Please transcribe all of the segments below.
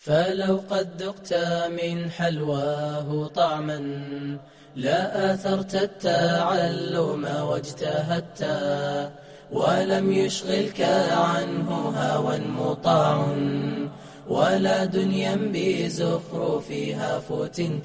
فلو قد ذقت من حلواه طعما لا آثرت التعلم واجتهدت ولم يشغلك عنه هوى مطاع ولا دنيا بزخرفها فتنت.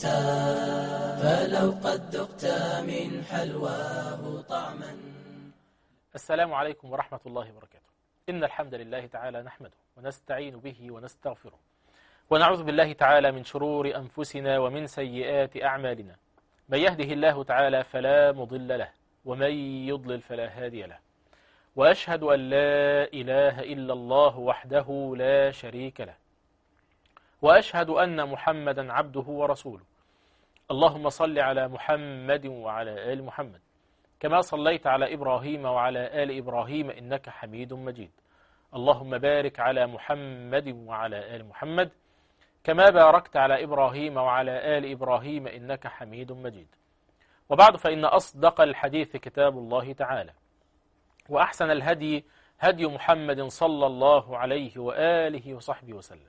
فلو قد ذقت من حلواه طعما. السلام عليكم ورحمة الله وبركاته. إن الحمد لله تعالى نحمده ونستعين به ونستغفره ونعوذ بالله تعالى من شرور أنفسنا ومن سيئات أعمالنا. من يهده الله تعالى فلا مضل له ومن يضلل فلا هادي له، وأشهد أن لا إله إلا الله وحده لا شريك له، وأشهد أن محمدا عبده ورسوله. اللهم صل على محمد وعلى آل محمد كما صليت على إبراهيم وعلى آل إبراهيم إنك حميد مجيد. اللهم بارك على محمد وعلى آل محمد كما باركت على إبراهيم وعلى آل إبراهيم إنك حميد مجيد. وبعد، فإن أصدق الحديث كتاب الله تعالى، وأحسن الهدي هدي محمد صلى الله عليه وآله وصحبه وسلم،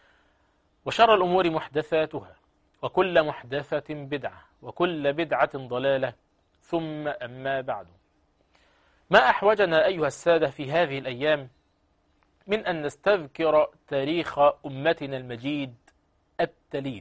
وشر الأمور محدثاتها، وكل محدثة بدعة، وكل بدعة ضلالة، ثم أما بعد. ما أحوجنا أيها السادة في هذه الأيام من أن نستذكر تاريخ أمتنا المجيد التليد،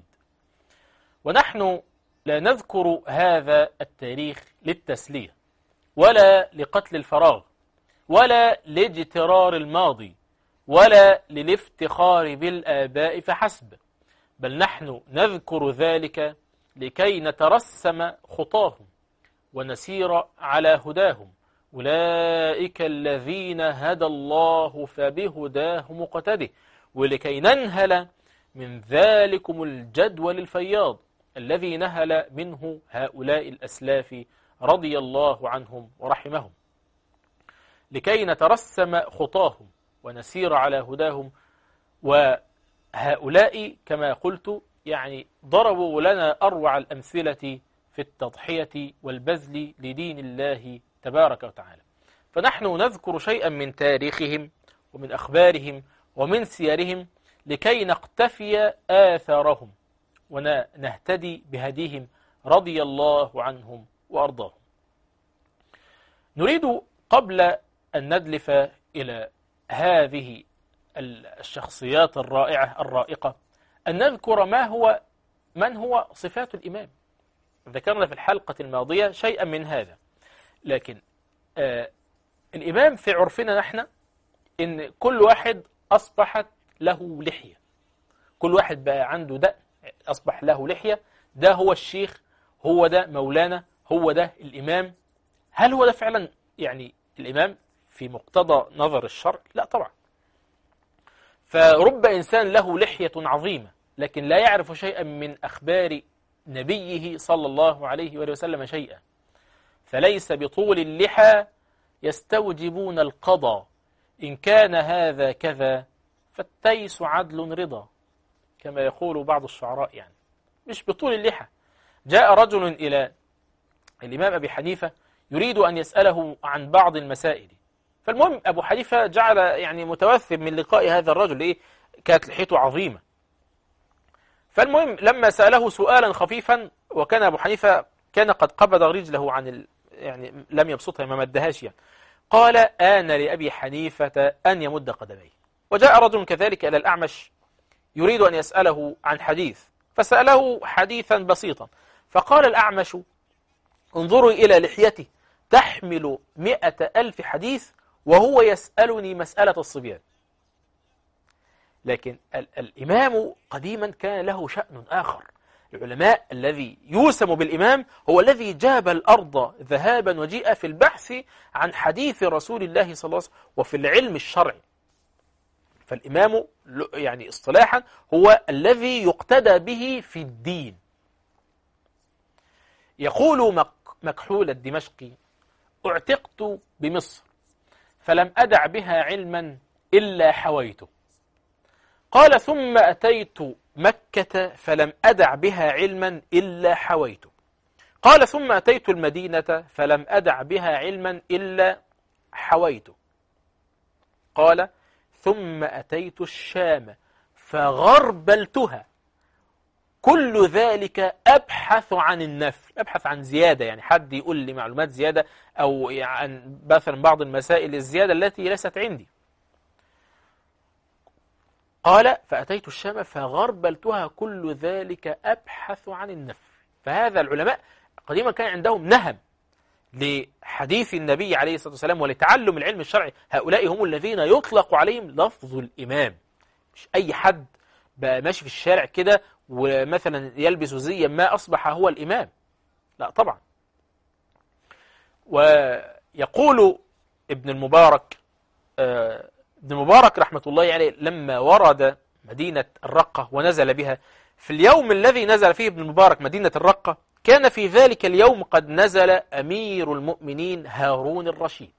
ونحن لا نذكر هذا التاريخ للتسلية ولا لقتل الفراغ ولا لاجترار الماضي ولا للافتخار بالآباء فحسب، بل نحن نذكر ذلك لكي نترسم خطاهم ونسير على هداهم. أولئك الذين هدى الله فبهداه مقتده، ولكي ننهل من ذلكم الجدول الفياض الذي نهل منه هؤلاء الأسلاف رضي الله عنهم ورحمهم، لكي نترسم خطاهم ونسير على هداهم. وهؤلاء كما قلت يعني ضربوا لنا أروع الأمثلة في التضحية والبذل لدين الله تبارك وتعالى. فنحن نذكر شيئا من تاريخهم ومن أخبارهم ومن سيرهم لكي نقتفي آثارهم ونهتدي بهديهم رضي الله عنهم وأرضاهم. نريد قبل أن ندلف إلى هذه الشخصيات الرائعة الرائقة أن نذكر من هو صفات الإمام. ذكرنا في الحلقة الماضية شيئا من هذا، لكن الإمام في عرفنا نحن إن كل واحد أصبحت له لحية، كل واحد بقى عنده ده أصبح له لحية، ده هو الشيخ، هو ده مولانا، هو ده الإمام. هل هو ده فعلا يعني الإمام في مقتضى نظر الشرع؟ لا طبعا. فرب إنسان له لحية عظيمة لكن لا يعرف شيئا من أخبار نبيه صلى الله عليه وآله وسلم شيئا، فليس بطول اللحى يستوجبون القضاء، إن كان هذا كذا فالتيس عدل رضا، كما يقول بعض الشعراء. يعني مش بطول اللحى. جاء رجل إلى الإمام أبي حنيفة يريد أن يسأله عن بعض المسائل، فالمهم أبو حنيفة جعل يعني متوثب من لقاء هذا الرجل، كانت لحيته عظيمة. فالمهم لما سأله سؤالا خفيفا، وكان أبو حنيفة كان قد قبض رجله عن يعني لم يبسطها، ما مدهاش يعني، قال: آن لأبي حنيفة أن يمد قدميه. وجاء رجل كذلك إلى الأعمش يريد أن يسأله عن حديث، فسأله حديثا بسيطا، فقال الأعمش: انظروا إلى لحيته تحمل 100,000 حديث وهو يسألني مسألة الصبيان. لكن الإمام قديما كان له شأن آخر. العلماء الذي يوسم بالإمام هو الذي جاب الأرض ذهابا وجيء في البحث عن حديث رسول الله صلى الله عليه وسلم وفي العلم الشرعي. فالإمام يعني اصطلاحا هو الذي يقتدى به في الدين. يقول مكحول الدمشقي: اعتقت بمصر فلم أدع بها علما إلا حويته. قال: ثم أتيت مكة فلم أدع بها علما إلا حويته. قال: ثم أتيت المدينة فلم أدع بها علما إلا حويته. قال: ثم أتيت الشام فغربلتها كل ذلك أبحث عن النفل، أبحث عن زيادة، يعني حد يقول لي معلومات زيادة أو عن مثلا بعض المسائل الزيادة التي ليست عندي. قال فأتيت الشام فغربلتها كل ذلك أبحث عن النفل. فهذا العلماء قديما كان عندهم نهم لحديث النبي عليه الصلاة والسلام ولتعلم العلم الشرعي. هؤلاء هم الذين يطلق عليهم لفظ الإمام، مش أي حد بقى ماشي في الشارع كده ومثلا يلبس زيا ما أصبح هو الإمام، لا طبعا. ويقول ابن المبارك ابن المبارك رحمة الله عليه لما ورد مدينة الرقة ونزل بها، في اليوم الذي نزل فيه ابن المبارك مدينة الرقة كان في ذلك اليوم قد نزل أمير المؤمنين هارون الرشيد.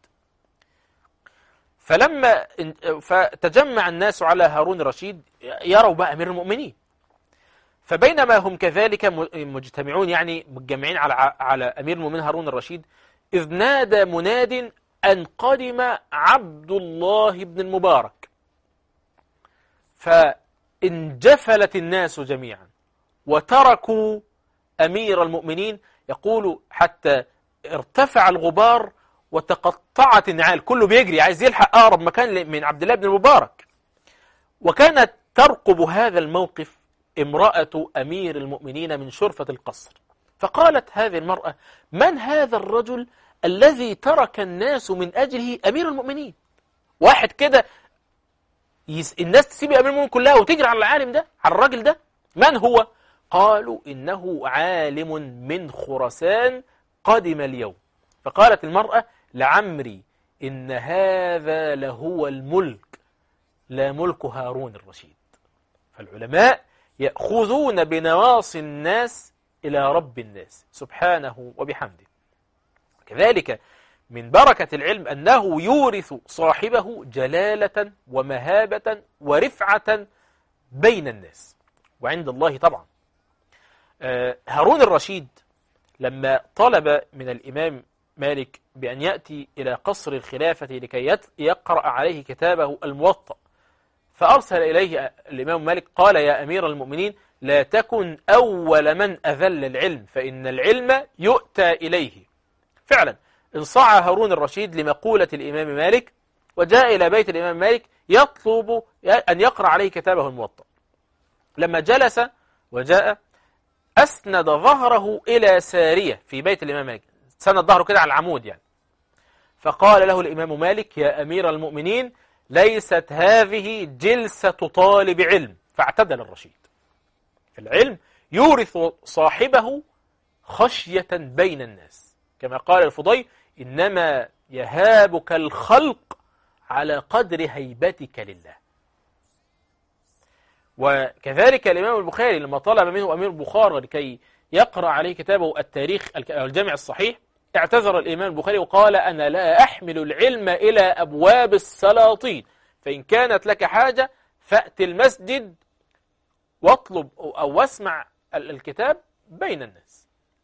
فتجمع الناس على هارون الرشيد يروا بقى أمير المؤمنين. فبينما هم كذلك مجتمعون، يعني متجمعين على أمير المؤمنين هارون الرشيد، إذ نادى مناد أن قدم عبد الله بن المبارك. فانجفلت الناس جميعا وتركوا أمير المؤمنين، يقول حتى ارتفع الغبار وتقطعت النعال، كله بيجري عايز يلحق أقرب مكان من عبد الله بن المبارك. وكانت ترقب هذا الموقف امرأة أمير المؤمنين من شرفة القصر، فقالت هذه المرأة: من هذا الرجل الذي ترك الناس من أجله أمير المؤمنين؟ واحد كده الناس تسيب أمير المؤمنين كلها وتجري على العالم ده، على الراجل ده، من هو؟ قالوا: إنه عالم من خراسان قدم اليوم. فقالت المرأة: لعمري إن هذا لهو الملك، لا ملك هارون الرشيد. فالعلماء يأخذون بنواصي الناس إلى رب الناس سبحانه وبحمده. كذلك من بركة العلم أنه يورث صاحبه جلالة ومهابة ورفعة بين الناس وعند الله طبعا. هارون الرشيد لما طلب من الإمام مالك بأن يأتي إلى قصر الخلافة لكي يقرأ عليه كتابه الموطأ، فأرسل إليه الإمام مالك قال: يا أمير المؤمنين، لا تكن أول من أذل العلم، فإن العلم يؤتى إليه. فعلا انصاع هارون الرشيد لمقولة الإمام مالك وجاء إلى بيت الإمام مالك يطلب أن يقرأ عليه كتابه الموطأ. لما جلس وجاء أسند ظهره إلى سارية في بيت الإمام مالك، سند ظهره كده على العمود يعني. فقال له الإمام مالك: يا أمير المؤمنين، ليست هذه جلسة طالب علم. فاعتدل الرشيد. العلم يورث صاحبه خشية بين الناس، كما قال الفضيل: إنما يهابك الخلق على قدر هيبتك لله. وكذلك الإمام البخاري لما طلب منه أمير بخارى لكي يقرأ عليه كتابه التاريخ الجامع الصحيح، اعتذر الإمام البخاري وقال: أنا لا أحمل العلم إلى أبواب السلاطين، فإن كانت لك حاجة فأت المسجد واطلب أو واسمع الكتاب بين الناس.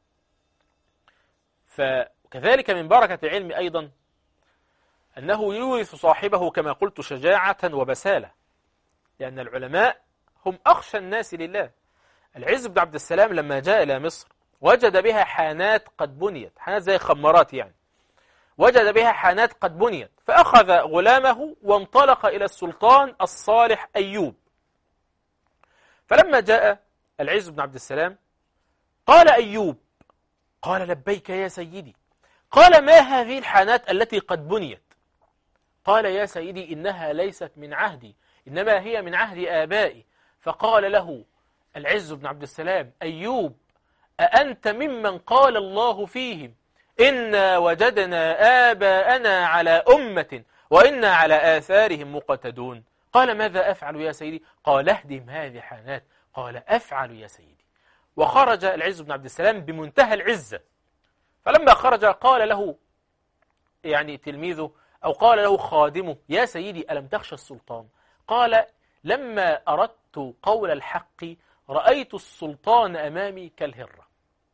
فكذلك من بركة العلم أيضا أنه يورث صاحبه كما قلت شجاعة وبسالة، لأن العلماء هم أخشى الناس لله. العز بن عبد السلام لما جاء إلى مصر وجد بها حانات قد بنيت، حانات زي خمارات يعني، وجد بها حانات قد بنيت، فأخذ غلامه وانطلق إلى السلطان الصالح أيوب. فلما جاء العز بن عبد السلام قال أيوب: قال: لبيك يا سيدي. قال: ما هذه الحانات التي قد بنيت؟ قال: يا سيدي، إنها ليست من عهدي، إنما هي من عهد آبائي. فقال له العز بن عبد السلام: أيوب، أأنت ممن قال الله فيهم: إنا وجدنا آباءنا على أمة وإنا على آثارهم مقتدون؟ قال: ماذا أفعل يا سيدي؟ قال: اهدم هذه الحانات. قال: أفعل يا سيدي. وخرج العز بن عبد السلام بمنتهى العزة. فلما خرج قال له يعني تلميذه أو قال له خادمه: يا سيدي، ألم تخشى السلطان؟ قال: لما أردت قول الحق رأيت السلطان أمامي كالهرة.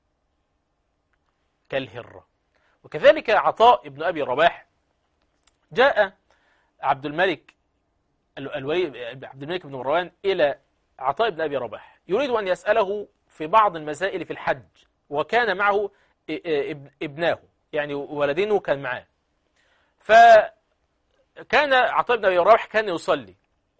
كالهرة. وكذلك عطاء ابن أبي رباح، جاء عبد الملك الوليد عبد الملك بن مروان إلى عطاء بن أبي رباح يريد أن يسأله في بعض المسائل في الحج، وكان معه ابناه، يعني ولدينه كان معاه. فكان عطاء بن أبي رباح كان يصلي،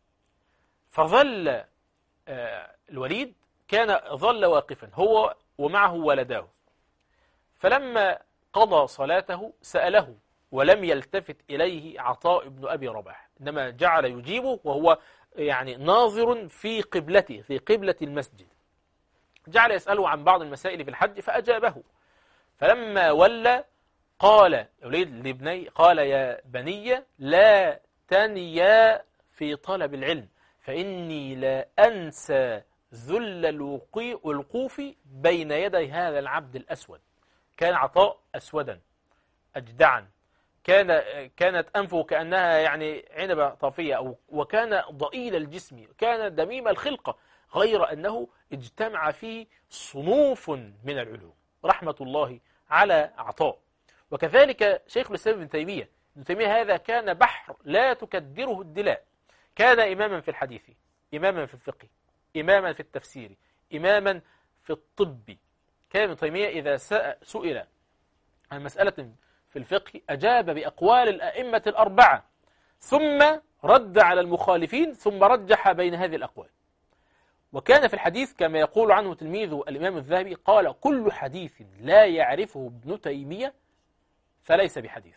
فظل الوليد ظل واقفا هو ومعه ولداه، فلما قضى صلاته سأله ولم يلتفت إليه عطاء بن أبي رباح، إنما جعل يجيبه وهو يعني ناظر في قبلته، في قبلة المسجد. جعل يسأله عن بعض المسائل في الحج فأجابه. فلما ولى قال الوليد لابني قال يا بني لا تنيا في طلب العلم فإني لا أنسى ذل الوقوف بين يدي هذا العبد الأسود. كان عطاء أسودا أجدعا، كانت أنفه كأنها يعني عنبة طافية، وكان ضئيل الجسم، كان دميم الخلقة، غير أنه اجتمع فيه صنوف من العلوم رحمة الله على عطاء. وكذلك شيخ الإسلام ابن تيمية هذا كان بحر لا تكدره الدلاء، كان إماما في الحديث، إماما في الفقه، إماما في التفسير، إماما في الطب. كان ابن تيمية إذا سئل عن مسألة في الفقه أجاب بأقوال الأئمة الأربعة، ثم رد على المخالفين، ثم رجح بين هذه الأقوال. وكان في الحديث كما يقول عنه تلميذه الإمام الذهبي قال كل حديث لا يعرفه ابن تيمية فليس بحديث.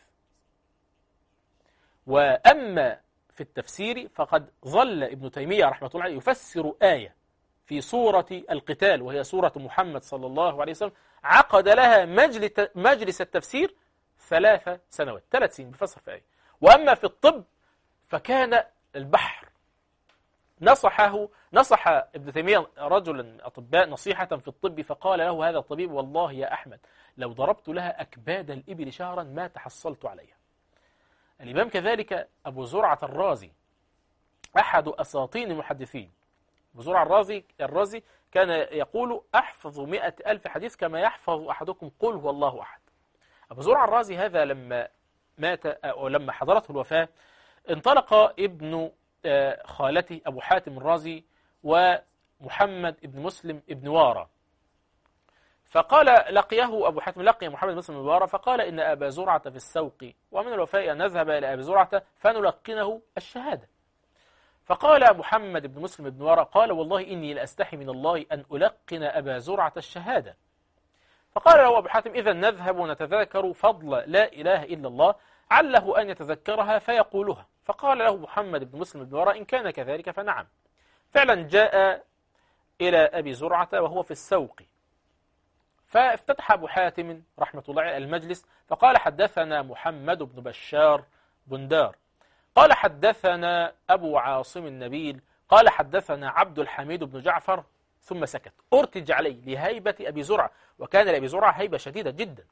وأما في التفسير فقد ظل ابن تيمية رحمة الله عليه يفسر آية في سورة القتال، وهي سورة محمد صلى الله عليه وسلم، عقد لها مجلس التفسير 3 سنوات، 3 سنين بفسر في آية. وأما في الطب فكان البحر. نصح ابن تيمية رجلا أطباء نصيحة في الطب، فقال له هذا الطبيب والله يا أحمد لو ضربت لها أكباد الإبل شهرا ما تحصلت عليها. الإمام كذلك أبو زرعة الرازي أحد أساطين المحدثين. أبو زرعة الرازي كان يقول أحفظ 100,000 حديث كما يحفظ أحدكم قل هو الله أحد. أبو زرعة الرازي هذا لما مات أو لما حضرته الوفاة انطلق ابن خالته أبو حاتم الرازي ومحمد ابن مسلم ابن وارى، فقال لقيه أبو حاتم لقي محمد بن مسلم ابن وارى فقال إن أبا زرعة في السوق ومن الوفاء أن نذهب إلى أبي زرعة فنلقنه الشهادة. فقال محمد بن مسلم بن وارى قال والله إني لأستحي من الله أن ألقن أبا زرعة الشهادة. فقال له أبو حاتم إذا نذهب ونتذكر فضل لا إله إلا الله عله أن يتذكرها فيقولها. فقال له محمد بن مسلم بن وارى إن كان كذلك فنعم. فعلا جاء إلى أبي زرعة وهو في السوق، فافتتح أبو حاتم رحمة الله عليه المجلس فقال حدثنا محمد بن بشار بندار قال حدثنا أبو عاصم النبيل قال حدثنا عبد الحميد بن جعفر، ثم سكت. أرتج عليه لهيبة أبي زرعة، وكان لأبي زرعة هيبة شديدة جدا.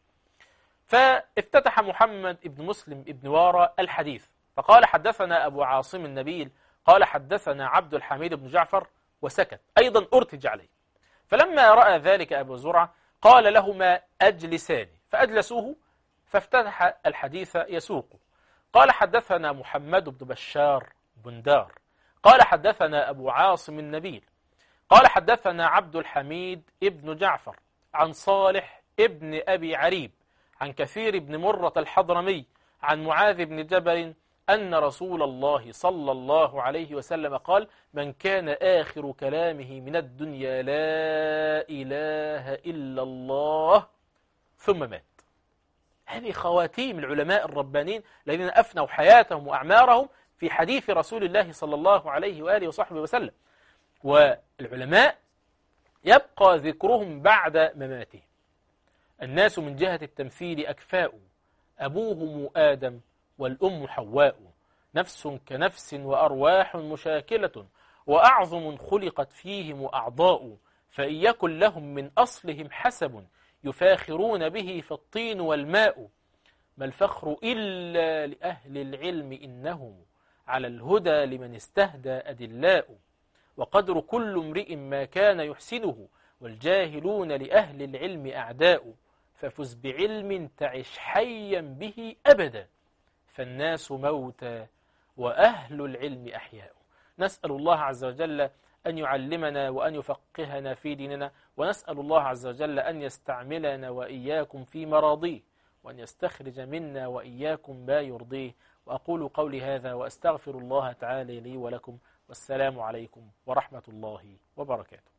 فافتتح محمد بن مسلم بن وارى الحديث فقال حدثنا أبو عاصم النبيل قال حدثنا عبد الحميد بن جعفر، وسكت أيضا. أرتج عليه. فلما رأى ذلك أبو زرعة قال لهما أجلسان، فأجلسوه فافتتح الحديث يسوق. قال حدثنا محمد بن بشار بندار قال حدثنا أبو عاصم النبيل قال حدثنا عبد الحميد ابن جعفر عن صالح ابن أبي عريب عن كثير بن مرة الحضرمي عن معاذ بن جبل أن رسول الله صلى الله عليه وسلم قال من كان آخر كلامه من الدنيا لا إله إلا الله ثم مات. هذه خواتيم العلماء الربانيين الذين أفنوا حياتهم وأعمارهم في حديث رسول الله صلى الله عليه وآله وصحبه وسلم. والعلماء يبقى ذكرهم بعد مماتهم. الناس من جهة التمثيل أكفاء، أبوهم آدم والأم حواء، نفس كنفس وأرواح مشاكلة، وأعظم خلقت فيهم أعضاء، فإن يكن لهم من أصلهم حسب يفاخرون به فالطين والماء، ما الفخر إلا لأهل العلم إنهم على الهدى لمن استهدى أدلاء، وقدر كل امرئ ما كان يحسنه، والجاهلون لأهل العلم أعداء، ففز بعلم تعش حيا به أبدا، فالناس موتى وأهل العلم أحياء. نسأل الله عز وجل أن يعلمنا وأن يفقهنا في ديننا، ونسأل الله عز وجل أن يستعملنا وإياكم في مراضيه، وأن يستخرج منا وإياكم ما يرضيه. وأقول قولي هذا وأستغفر الله تعالى لي ولكم، والسلام عليكم ورحمة الله وبركاته.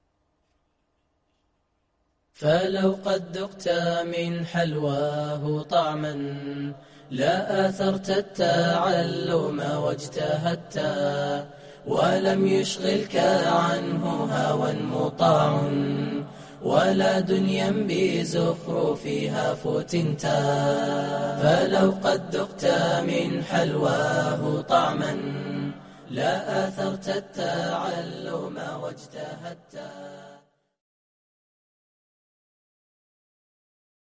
فلو قد ذقت من حلواه طعما لا آثرت التعلم واجتهدت، ولم يشغلك عنه هوى مطاع ولا دنيا بزخرفها فتنتا. فلو قد ذقت من حلواه طعما لا آثرت التعلم واجتهدت.